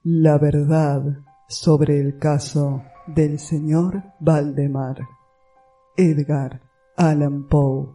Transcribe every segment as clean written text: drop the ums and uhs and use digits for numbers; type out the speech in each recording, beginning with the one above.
La verdad sobre el caso del señor Valdemar. Edgar Allan Poe.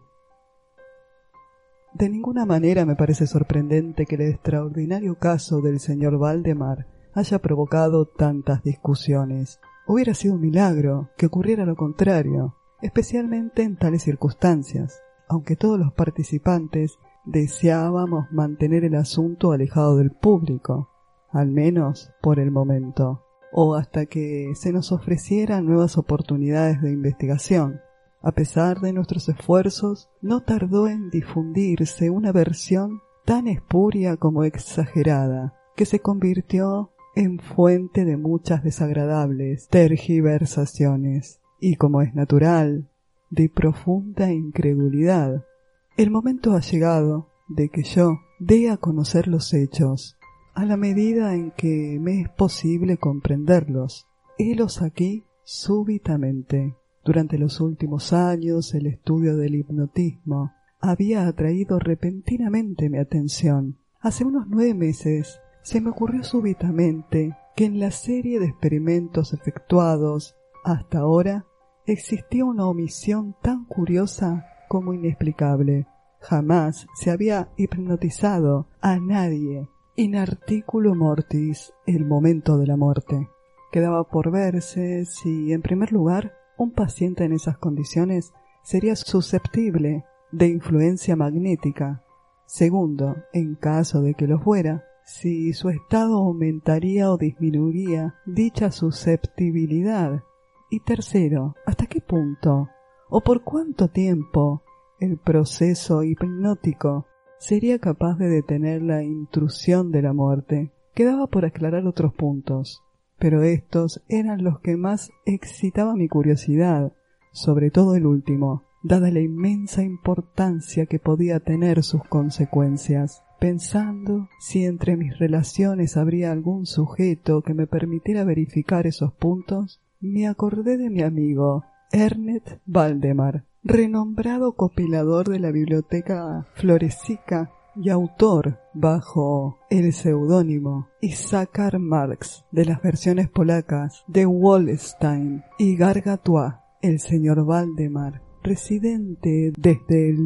De ninguna manera me parece sorprendente que el extraordinario caso del señor Valdemar haya provocado tantas discusiones. Hubiera sido un milagro que ocurriera lo contrario, especialmente en tales circunstancias, aunque todos los participantes deseábamos mantener el asunto alejado del público, al menos por el momento, o hasta que se nos ofrecieran nuevas oportunidades de investigación. A pesar de nuestros esfuerzos, no tardó en difundirse una versión tan espuria como exagerada, que se convirtió en fuente de muchas desagradables tergiversaciones y, como es natural, de profunda incredulidad. El momento ha llegado de que yo dé a conocer los hechos, a la medida en que me es posible comprenderlos. Helos aquí súbitamente. Durante los últimos años el estudio del hipnotismo había atraído repentinamente mi atención. Hace unos 9 meses se me ocurrió súbitamente que en la serie de experimentos efectuados hasta ahora existía una omisión tan curiosa como inexplicable. Jamás se había hipnotizado a nadie in articulo mortis el momento de la muerte. Quedaba por verse si, en primer lugar, un paciente en esas condiciones sería susceptible de influencia magnética. Segundo, en caso de que lo fuera, si su estado aumentaría o disminuiría dicha susceptibilidad. Y tercero, ¿hasta qué punto o por cuánto tiempo el proceso hipnótico sería capaz de detener la intrusión de la muerte? Quedaba por aclarar otros puntos, pero estos eran los que más excitaban mi curiosidad, sobre todo el último, dada la inmensa importancia que podía tener sus consecuencias. Pensando si entre mis relaciones habría algún sujeto que me permitiera verificar esos puntos, me acordé de mi amigo Ernest Valdemar, renombrado compilador de la biblioteca Florezica y autor, bajo el seudónimo Issachar Marx, de las versiones polacas de Wallenstein y Gargantua. El señor Valdemar, residente desde el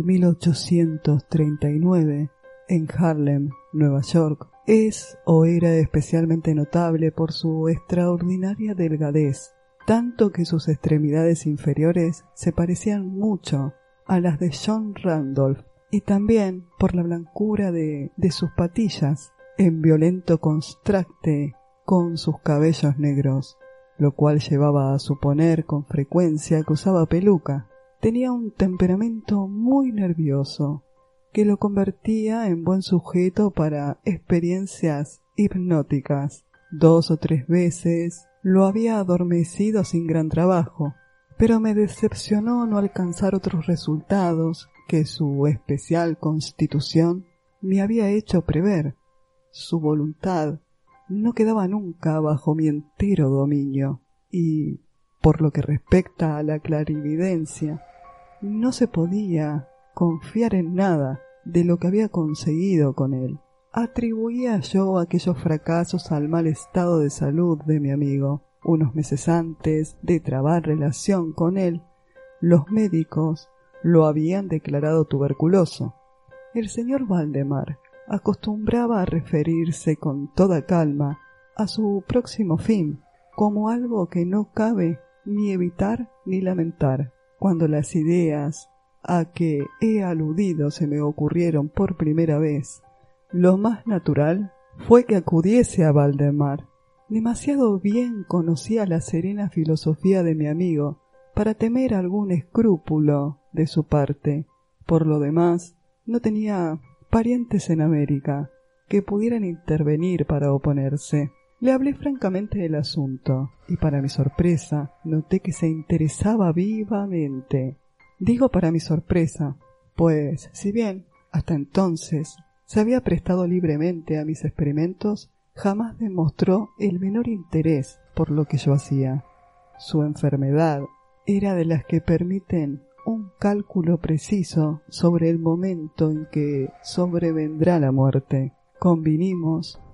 1839 en Harlem, Nueva York, es o era especialmente notable por su extraordinaria delgadez, tanto que sus extremidades inferiores se parecían mucho a las de John Randolph, y también por la blancura de sus patillas, en violento contraste con sus cabellos negros, lo cual llevaba a suponer con frecuencia que usaba peluca. Tenía un temperamento muy nervioso, que lo convertía en buen sujeto para experiencias hipnóticas. 2 o 3 veces lo había adormecido sin gran trabajo, pero me decepcionó no alcanzar otros resultados que su especial constitución me había hecho prever. Su voluntad no quedaba nunca bajo mi entero dominio, y, por lo que respecta a la clarividencia, no se podía confiar en nada de lo que había conseguido con él. Atribuía yo aquellos fracasos al mal estado de salud de mi amigo. Unos meses antes de trabar relación con él, los médicos lo habían declarado tuberculoso. El señor Valdemar acostumbraba a referirse con toda calma a su próximo fin como algo que no cabe ni evitar ni lamentar. Cuando las ideas a que he aludido se me ocurrieron por primera vez, lo más natural fue que acudiese a Valdemar. Demasiado bien conocía la serena filosofía de mi amigo para temer algún escrúpulo de su parte. Por lo demás, no tenía parientes en América que pudieran intervenir para oponerse. Le hablé francamente del asunto, y para mi sorpresa noté que se interesaba vivamente. Digo para mi sorpresa, pues si bien hasta entonces se había prestado libremente a mis experimentos, jamás demostró el menor interés por lo que yo hacía. Su enfermedad era de las que permiten un cálculo preciso sobre el momento en que sobrevendrá la muerte. Convinimos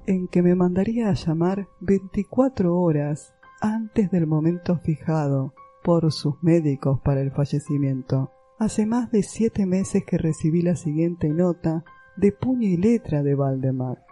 en que me mandaría a llamar 24 horas antes del momento fijado por sus médicos para el fallecimiento. Hace más de 7 meses que recibí la siguiente nota de puño y letra de Valdemar.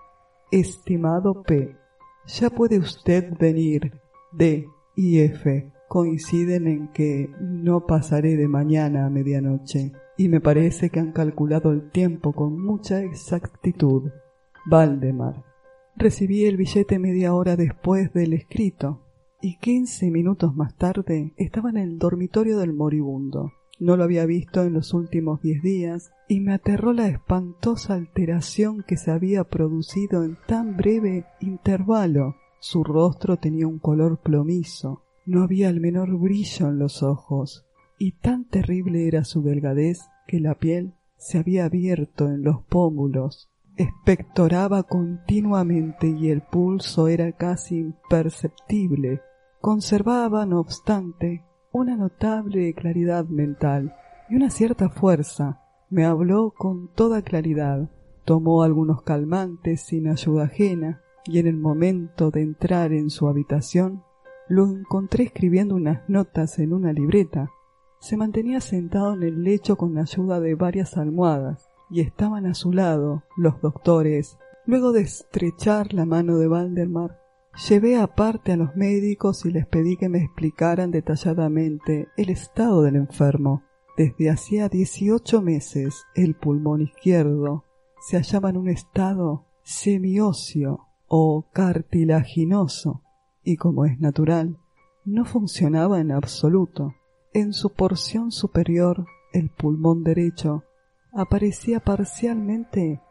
Estimado P, ya puede usted venir. D y F coinciden en que no pasaré de mañana a medianoche, y me parece que han calculado el tiempo con mucha exactitud. Valdemar. Recibí el billete media hora después del escrito, y 15 minutos más tarde estaba en el dormitorio del moribundo. No lo había visto en los últimos 10 días, y me aterró la espantosa alteración que se había producido en tan breve intervalo. Su rostro tenía un color plomizo, no había el menor brillo en los ojos, y tan terrible era su delgadez que la piel se había abierto en los pómulos. Expectoraba continuamente y el pulso era casi imperceptible. Conservaba, no obstante, una notable claridad mental y una cierta fuerza. Me habló con toda claridad, tomó algunos calmantes sin ayuda ajena, y en el momento de entrar en su habitación lo encontré escribiendo unas notas en una libreta. Se mantenía sentado en el lecho con ayuda de varias almohadas, y estaban a su lado los doctores. Luego de estrechar la mano de Valdemar, llevé aparte a los médicos y les pedí que me explicaran detalladamente el estado del enfermo. Desde hacía 18 meses el pulmón izquierdo se hallaba en un estado semióseo o cartilaginoso, y como es natural, no funcionaba en absoluto. En su porción superior, el pulmón derecho aparecía parcialmente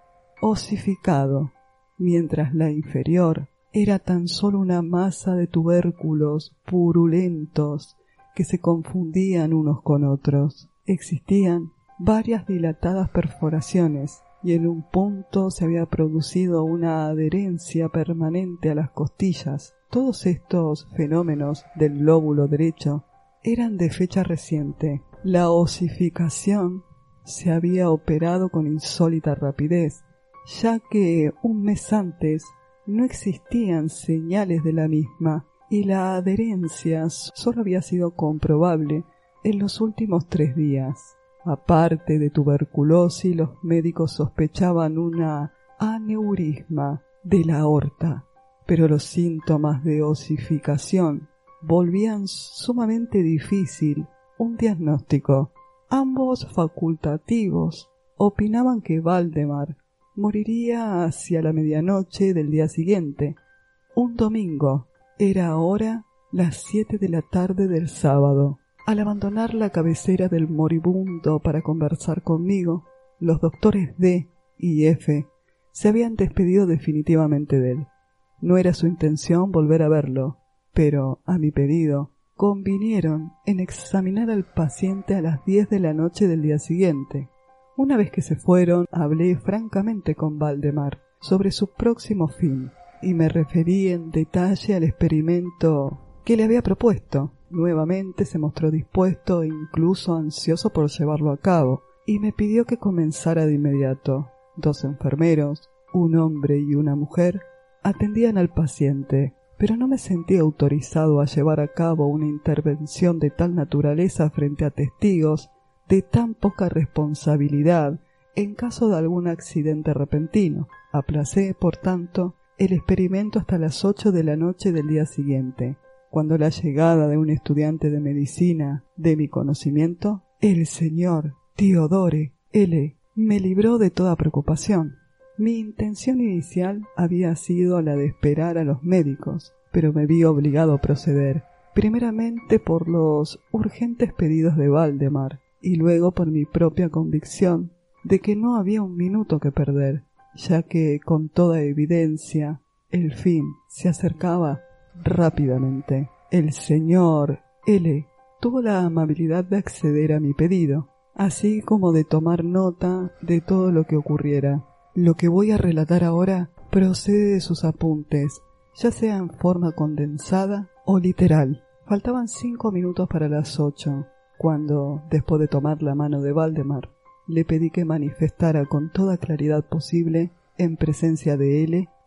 osificado, mientras la inferior era tan solo una masa de tubérculos purulentos que se confundían unos con otros. Existían varias dilatadas perforaciones, y en un punto se había producido una adherencia permanente a las costillas. Todos estos fenómenos del lóbulo derecho eran de fecha reciente. La osificación se había operado con insólita rapidez, ya que un mes antes no existían señales de la misma, y la adherencia solo había sido comprobable en los últimos 3 días. Aparte de tuberculosis, los médicos sospechaban una aneurisma de la aorta, pero los síntomas de osificación volvían sumamente difícil un diagnóstico. Ambos facultativos opinaban que Valdemar moriría hacia la medianoche del día siguiente, un domingo. Era ahora las 7 de la tarde del sábado. Al abandonar la cabecera del moribundo para conversar conmigo, los doctores D y F se habían despedido definitivamente de él. No era su intención volver a verlo, pero, a mi pedido, convinieron en examinar al paciente a las 10 de la noche del día siguiente. Una vez que se fueron, hablé francamente con Valdemar sobre su próximo fin, y me referí en detalle al experimento que le había propuesto. Nuevamente se mostró dispuesto e incluso ansioso por llevarlo a cabo, y me pidió que comenzara de inmediato. 2 enfermeros, un hombre y una mujer, atendían al paciente, pero no me sentí autorizado a llevar a cabo una intervención de tal naturaleza frente a testigos de tan poca responsabilidad en caso de algún accidente repentino. Aplacé, por tanto, el experimento hasta las 8 de la noche del día siguiente, cuando la llegada de un estudiante de medicina de mi conocimiento, el señor Theodore L., me libró de toda preocupación. Mi intención inicial había sido la de esperar a los médicos, pero me vi obligado a proceder, primeramente por los urgentes pedidos de Valdemar, y luego por mi propia convicción de que no había un minuto que perder, ya que, con toda evidencia, el fin se acercaba rápidamente. El señor L. tuvo la amabilidad de acceder a mi pedido, así como de tomar nota de todo lo que ocurriera. Lo que voy a relatar ahora procede de sus apuntes, ya sea en forma condensada o literal. Faltaban 5 minutos para las 8, cuando, después de tomar la mano de Valdemar, le pedí que manifestara con toda claridad posible, en presencia de él,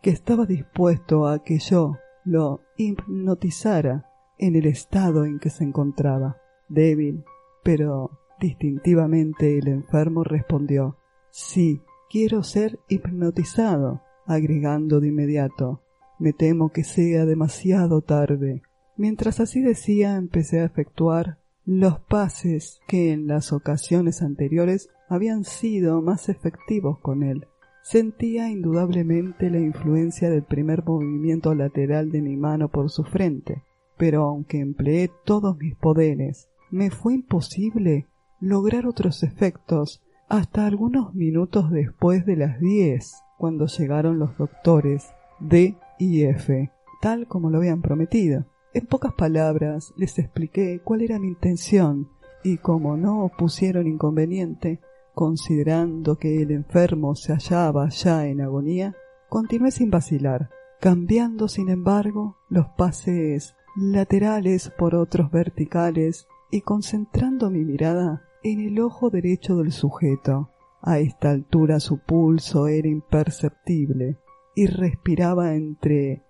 que estaba dispuesto a que yo lo hipnotizara en el estado en que se encontraba. Débil, pero distintivamente el enfermo respondió: «Sí, quiero ser hipnotizado», agregando de inmediato: «Me temo que sea demasiado tarde». Mientras así decía, empecé a efectuar los pases que en las ocasiones anteriores habían sido más efectivos con él. Sentía indudablemente la influencia del primer movimiento lateral de mi mano por su frente, pero aunque empleé todos mis poderes, me fue imposible lograr otros efectos hasta algunos minutos después de las 10, cuando llegaron los doctores D y F, tal como lo habían prometido. En pocas palabras les expliqué cuál era mi intención y, como no opusieron inconveniente, considerando que el enfermo se hallaba ya en agonía, continué sin vacilar, cambiando sin embargo los pases laterales por otros verticales y concentrando mi mirada en el ojo derecho del sujeto. A esta altura su pulso era imperceptible y respiraba entre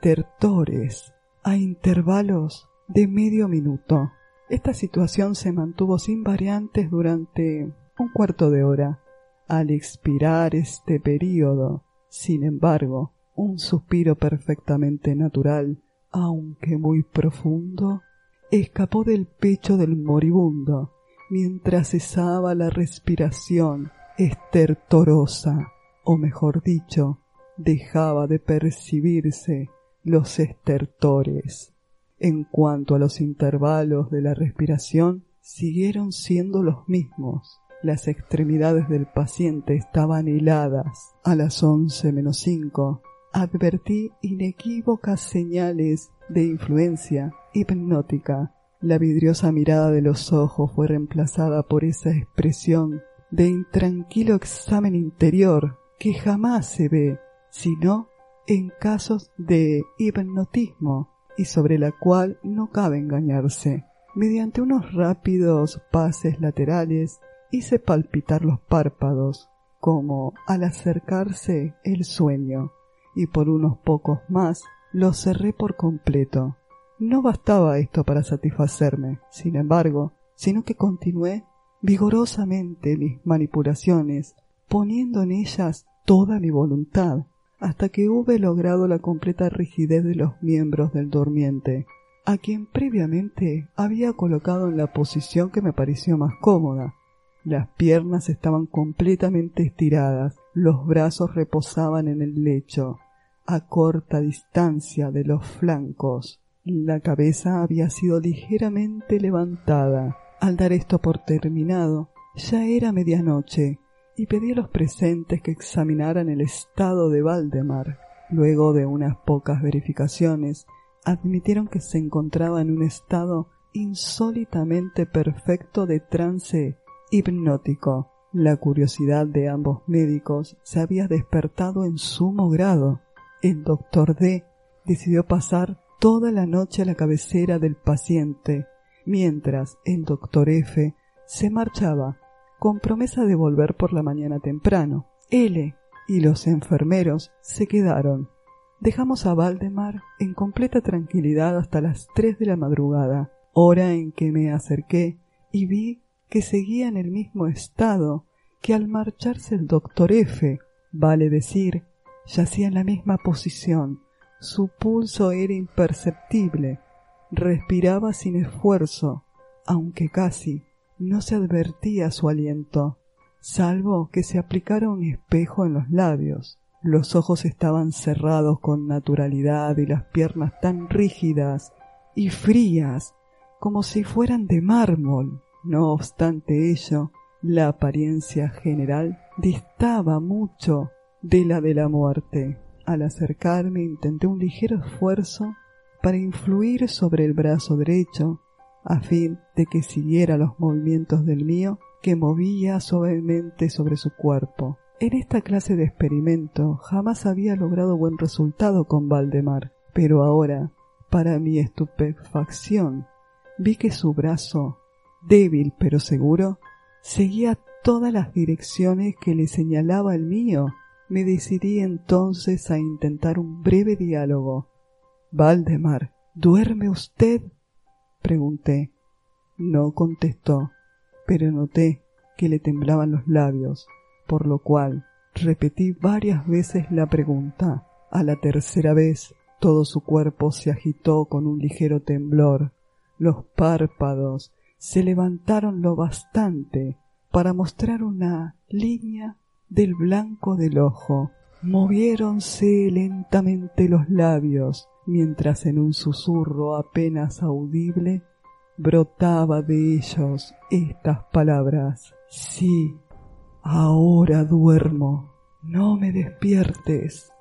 estertores a intervalos de medio minuto. Esta situación se mantuvo sin variantes durante un cuarto de hora. Al expirar este período, sin embargo, un suspiro perfectamente natural, aunque muy profundo, escapó del pecho del moribundo, mientras cesaba la respiración estertorosa, o mejor dicho, dejaba de percibirse los estertores. En cuanto a los intervalos de la respiración, siguieron siendo los mismos. Las extremidades del paciente estaban heladas. A las 11:05 advertí inequívocas señales de influencia hipnótica. La vidriosa mirada de los ojos fue reemplazada por esa expresión de intranquilo examen interior que jamás se ve, sino en casos de hipnotismo, y sobre la cual no cabe engañarse. Mediante unos rápidos pases laterales hice palpitar los párpados, como al acercarse el sueño, y por unos pocos más los cerré por completo. No bastaba esto para satisfacerme, sin embargo, sino que continué vigorosamente mis manipulaciones, poniendo en ellas toda mi voluntad, hasta que hube logrado la completa rigidez de los miembros del durmiente, a quien previamente había colocado en la posición que me pareció más cómoda. Las piernas estaban completamente estiradas, los brazos reposaban en el lecho, a corta distancia de los flancos. La cabeza había sido ligeramente levantada. Al dar esto por terminado, ya era medianoche, y pedí a los presentes que examinaran el estado de Valdemar. Luego de unas pocas verificaciones, admitieron que se encontraba en un estado insólitamente perfecto de trance hipnótico. La curiosidad de ambos médicos se había despertado en sumo grado. El doctor D decidió pasar toda la noche a la cabecera del paciente, mientras el doctor F se marchaba con promesa de volver por la mañana temprano. L y los enfermeros se quedaron. Dejamos a Valdemar en completa tranquilidad hasta las 3 de la madrugada, hora en que me acerqué y vi que seguía en el mismo estado que al marcharse el doctor F. Vale decir, yacía en la misma posición. Su pulso era imperceptible. Respiraba sin esfuerzo, aunque casi no se advertía su aliento, salvo que se aplicara un espejo en los labios. Los ojos estaban cerrados con naturalidad y las piernas tan rígidas y frías como si fueran de mármol. No obstante ello, la apariencia general distaba mucho de la muerte. Al acercarme intenté un ligero esfuerzo para influir sobre el brazo derecho, a fin de que siguiera los movimientos del mío, que movía suavemente sobre su cuerpo. En esta clase de experimento jamás había logrado buen resultado con Valdemar, pero ahora, para mi estupefacción, vi que su brazo, débil pero seguro, seguía todas las direcciones que le señalaba el mío, Me decidí entonces a intentar un breve diálogo. —Valdemar, ¿duerme usted? —pregunté. No contestó, pero noté que le temblaban los labios, por lo cual repetí varias veces la pregunta. A la tercera vez todo su cuerpo se agitó con un ligero temblor. Los párpados se levantaron lo bastante para mostrar una línea del blanco del ojo. Moviéronse lentamente los labios, mientras en un susurro apenas audible brotaba de ellos estas palabras: sí, ahora duermo, no me despiertes,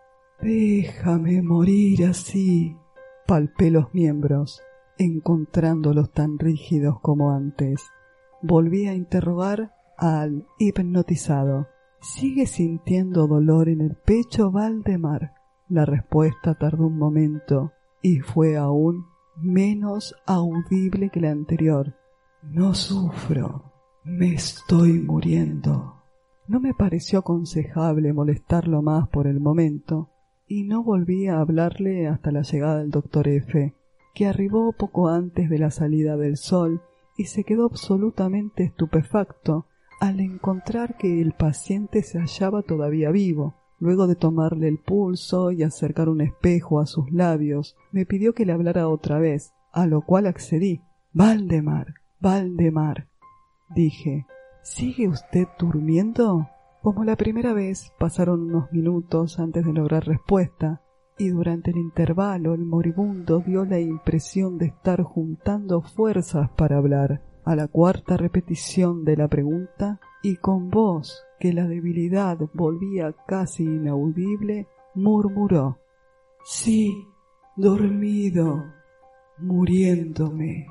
déjame morir así. Palpé los miembros, encontrándolos tan rígidos como antes. Volví a interrogar al hipnotizado. —¿Sigue sintiendo dolor en el pecho, Valdemar? La respuesta tardó un momento y fue aún menos audible que la anterior. —No sufro, me estoy muriendo. No me pareció aconsejable molestarlo más por el momento, y no volví a hablarle hasta la llegada del doctor F., que arribó poco antes de la salida del sol y se quedó absolutamente estupefacto al encontrar que el paciente se hallaba todavía vivo. Luego de tomarle el pulso y acercar un espejo a sus labios, me pidió que le hablara otra vez, a lo cual accedí. —Valdemar, Valdemar —dije—, ¿sigue usted durmiendo? Como la primera vez, pasaron unos minutos antes de lograr respuesta, y durante el intervalo el moribundo dio la impresión de estar juntando fuerzas para hablar. A la cuarta repetición de la pregunta, y con voz que la debilidad volvía casi inaudible, murmuró: —Sí, dormido, muriéndome.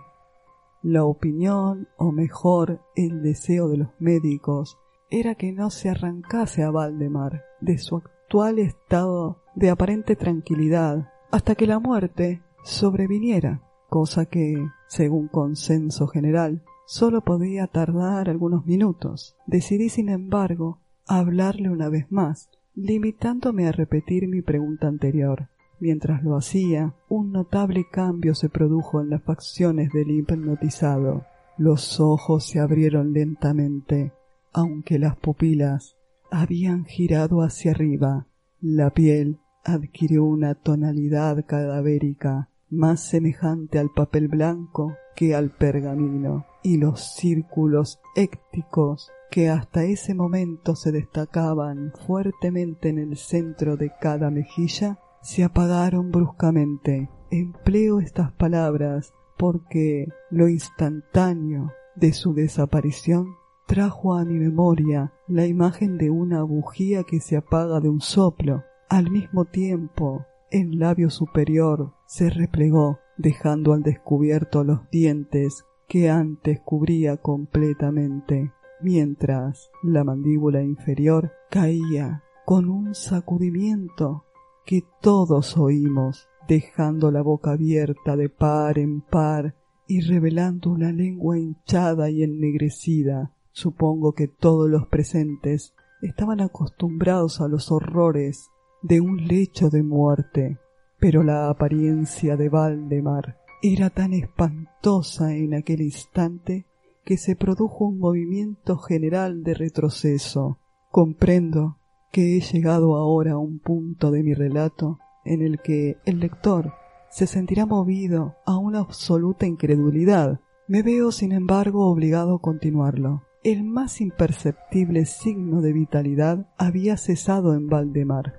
La opinión, o mejor, el deseo de los médicos, era que no se arrancase a Valdemar de su actual estado de aparente tranquilidad hasta que la muerte sobreviniera, cosa que, según consenso general, solo podía tardar algunos minutos. Decidí, sin embargo, hablarle una vez más, limitándome a repetir mi pregunta anterior. Mientras lo hacía, un notable cambio se produjo en las facciones del hipnotizado. Los ojos se abrieron lentamente, aunque las pupilas habían girado hacia arriba. La piel adquirió una tonalidad cadavérica, más semejante al papel blanco que al pergamino, y los círculos écticos que hasta ese momento se destacaban fuertemente en el centro de cada mejilla se apagaron bruscamente. Empleo estas palabras porque lo instantáneo de su desaparición trajo a mi memoria la imagen de una bujía que se apaga de un soplo. Al mismo tiempo, el labio superior se replegó, dejando al descubierto los dientes que antes cubría completamente, mientras la mandíbula inferior caía con un sacudimiento que todos oímos, dejando la boca abierta de par en par y revelando una lengua hinchada y ennegrecida. Supongo que todos los presentes estaban acostumbrados a los horrores de un lecho de muerte, pero la apariencia de Valdemar era tan espantosa en aquel instante que se produjo un movimiento general de retroceso. Comprendo que he llegado ahora a un punto de mi relato en el que el lector se sentirá movido a una absoluta incredulidad. Me veo, sin embargo, obligado a continuarlo. El más imperceptible signo de vitalidad había cesado en Valdemar.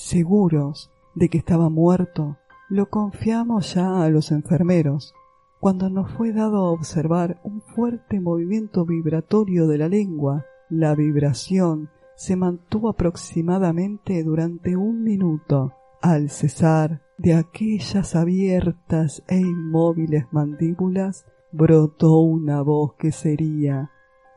Seguros de que estaba muerto, lo confiamos ya a los enfermeros, cuando nos fue dado a observar un fuerte movimiento vibratorio de la lengua. La vibración se mantuvo aproximadamente durante 1 minuto. Al cesar de aquellas abiertas e inmóviles mandíbulas, brotó una voz que sería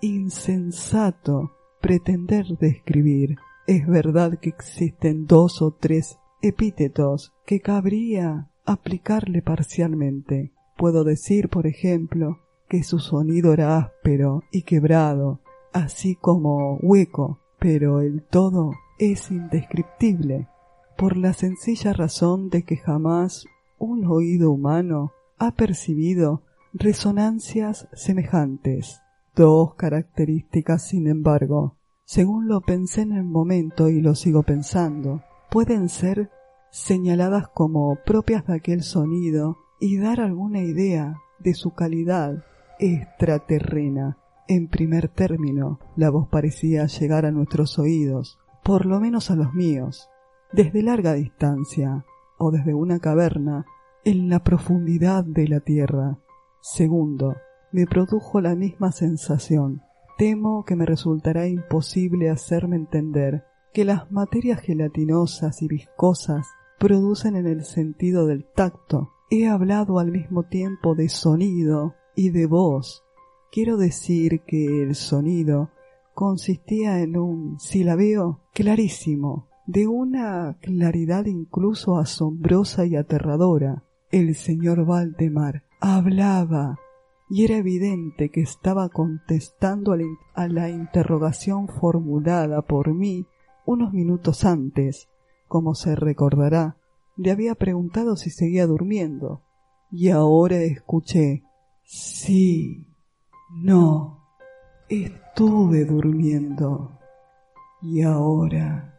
insensato pretender describir. Es verdad que existen 2 o 3 epítetos que cabría aplicarle parcialmente. Puedo decir, por ejemplo, que su sonido era áspero y quebrado, así como hueco, pero el todo es indescriptible, por la sencilla razón de que jamás un oído humano ha percibido resonancias semejantes. Dos características, sin embargo, según lo pensé en el momento y lo sigo pensando, pueden ser señaladas como propias de aquel sonido y dar alguna idea de su calidad extraterrena. En primer término, la voz parecía llegar a nuestros oídos, por lo menos a los míos, desde larga distancia o desde una caverna en la profundidad de la tierra. Segundo, me produjo la misma sensación. Temo que me resultará imposible hacerme entender que las materias gelatinosas y viscosas producen en el sentido del tacto. He hablado al mismo tiempo de sonido y de voz. Quiero decir que el sonido consistía en un silabeo clarísimo, de una claridad incluso asombrosa y aterradora. El señor Valdemar hablaba, y era evidente que estaba contestando a la interrogación formulada por mí unos minutos antes. Como se recordará, le había preguntado si seguía durmiendo, y ahora escuché: sí, no, estuve durmiendo, y ahora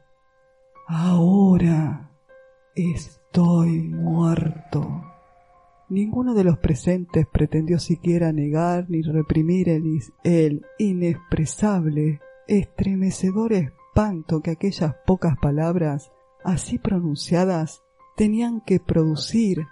estoy muerto. Ninguno de los presentes pretendió siquiera negar ni reprimir el inexpresable, estremecedor espanto que aquellas pocas palabras, así pronunciadas, tenían que producir.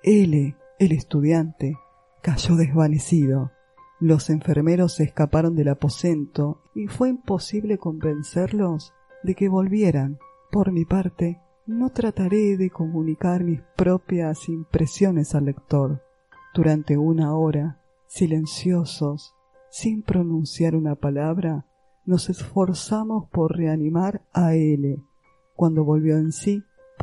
L, el estudiante, cayó desvanecido. Los enfermeros se escaparon del aposento y fue imposible convencerlos de que volvieran. Por mi parte, no trataré de comunicar mis propias impresiones al lector. Durante una hora, silenciosos, sin pronunciar una palabra, nos esforzamos por reanimar a L. Cuando volvió en sí,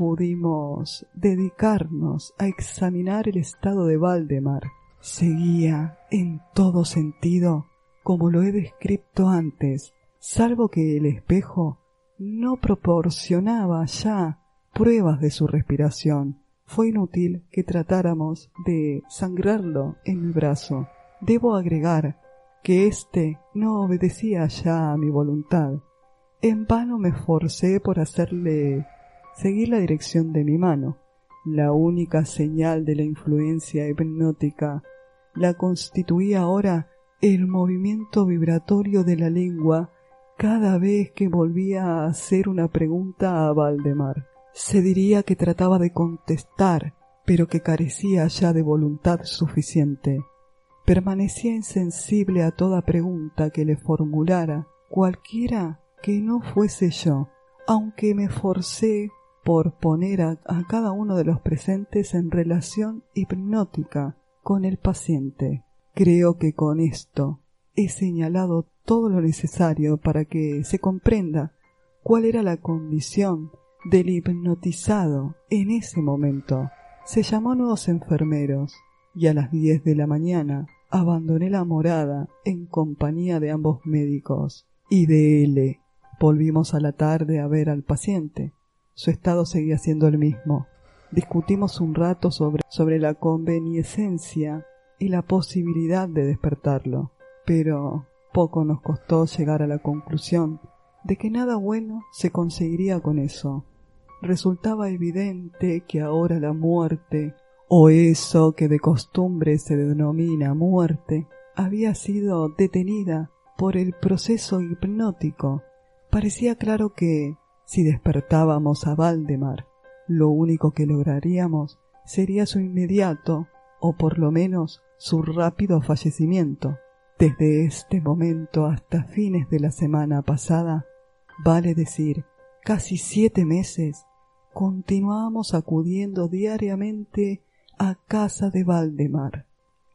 pudimos dedicarnos a examinar el estado de Valdemar. Seguía, en todo sentido, como lo he descrito antes, salvo que el espejo no proporcionaba ya pruebas de su respiración. Fue inútil que tratáramos de sangrarlo en mi brazo. Debo agregar que éste no obedecía ya a mi voluntad. En vano me esforcé por hacerle seguir la dirección de mi mano. La única señal de la influencia hipnótica la constituía ahora el movimiento vibratorio de la lengua cada vez que volvía a hacer una pregunta a Valdemar. Se diría que trataba de contestar, pero que carecía ya de voluntad suficiente. Permanecía insensible a toda pregunta que le formulara, cualquiera que no fuese yo, aunque me forcé por poner a cada uno de los presentes en relación hipnótica con el paciente. Creo que con esto he señalado todo lo necesario para que se comprenda cuál era la condición del hipnotizado en ese momento. Se llamó a nuevos enfermeros y a las 10 de la mañana abandoné la morada en compañía de ambos médicos y de L. Volvimos a la tarde a ver al paciente. Su estado seguía siendo el mismo. Discutimos un rato sobre la conveniencia y la posibilidad de despertarlo, pero poco nos costó llegar a la conclusión de que nada bueno se conseguiría con eso. Resultaba evidente que ahora la muerte, o eso que de costumbre se denomina muerte, había sido detenida por el proceso hipnótico. Parecía claro que, si despertábamos a Valdemar, lo único que lograríamos sería su inmediato, o por lo menos su rápido fallecimiento. Desde este momento hasta fines de la semana pasada, vale decir, casi 7 meses, continuábamos acudiendo diariamente a casa de Valdemar,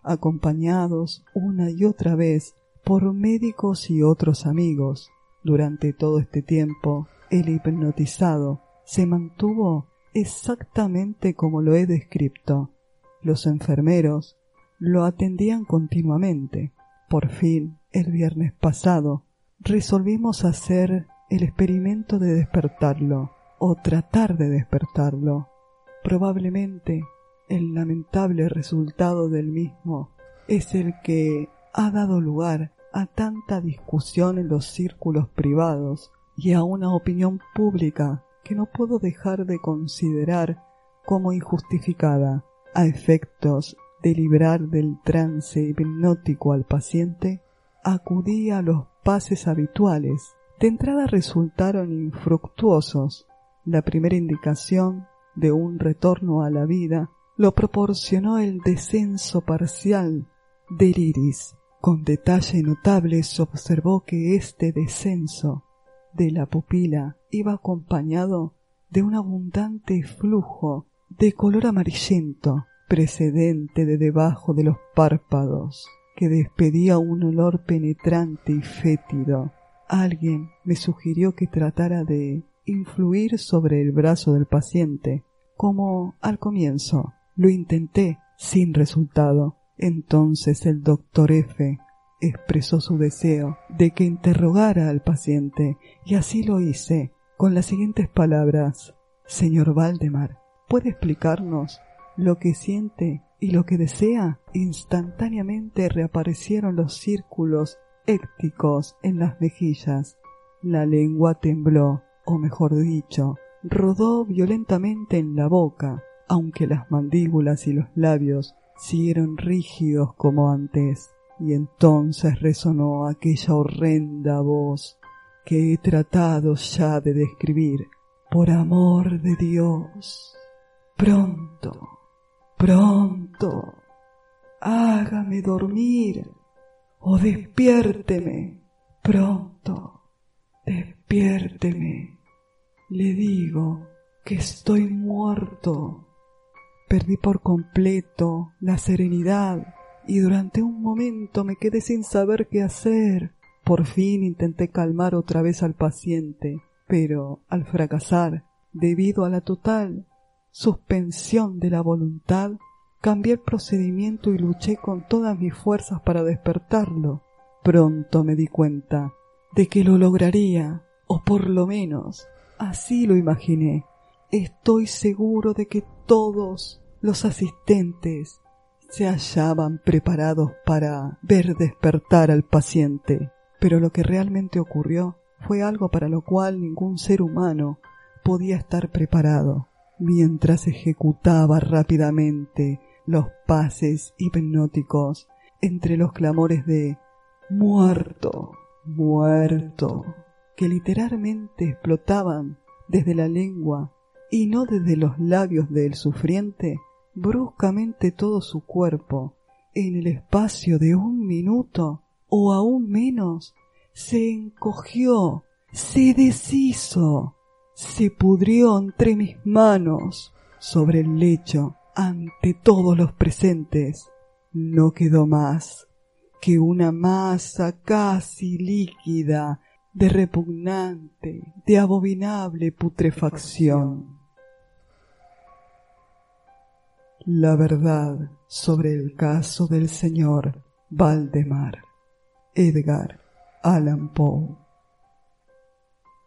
acompañados una y otra vez por médicos y otros amigos. Durante todo este tiempo, el hipnotizado se mantuvo exactamente como lo he descrito. Los enfermeros lo atendían continuamente. Por fin, el viernes pasado, resolvimos hacer el experimento de despertarlo, o tratar de despertarlo. Probablemente el lamentable resultado del mismo es el que ha dado lugar a tanta discusión en los círculos privados y a una opinión pública que no puedo dejar de considerar como injustificada. A efectos de librar del trance hipnótico al paciente, acudí a los pases habituales. De entrada resultaron infructuosos. La primera indicación de un retorno a la vida lo proporcionó el descenso parcial del iris. Con detalle notable se observó que este descenso de la pupila iba acompañado de un abundante flujo de color amarillento precedente de debajo de los párpados, que despedía un olor penetrante y fétido. Alguien me sugirió que tratara de influir sobre el brazo del paciente, como al comienzo. Lo intenté sin resultado. Entonces el doctor F. expresó su deseo de que interrogara al paciente, y así lo hice, con las siguientes palabras: «Señor Valdemar, ¿puede explicarnos lo que siente y lo que desea?» Instantáneamente reaparecieron los círculos écticos en las mejillas. La lengua tembló, o mejor dicho, rodó violentamente en la boca, aunque las mandíbulas y los labios siguieron rígidos como antes. Y entonces resonó aquella horrenda voz que he tratado ya de describir. «Por amor de Dios, pronto, pronto, hágame dormir o despiérteme, pronto, despiérteme. Le digo que estoy muerto». Perdí por completo la serenidad y durante un momento me quedé sin saber qué hacer. Por fin intenté calmar otra vez al paciente, pero al fracasar, debido a la total suspensión de la voluntad, cambié el procedimiento y luché con todas mis fuerzas para despertarlo. Pronto me di cuenta de que lo lograría, o por lo menos así lo imaginé. Estoy seguro de que todos los asistentes se hallaban preparados para ver despertar al paciente, pero lo que realmente ocurrió fue algo para lo cual ningún ser humano podía estar preparado. Mientras ejecutaba rápidamente los pases hipnóticos, entre los clamores de «muerto, muerto», que literalmente explotaban desde la lengua y no desde los labios del sufriente, bruscamente todo su cuerpo, en el espacio de un minuto o aún menos, se encogió, se deshizo, se pudrió entre mis manos sobre el lecho ante todos los presentes. No quedó más que una masa casi líquida de repugnante, de abominable putrefacción. La verdad sobre el caso del señor Valdemar. Edgar Allan Poe.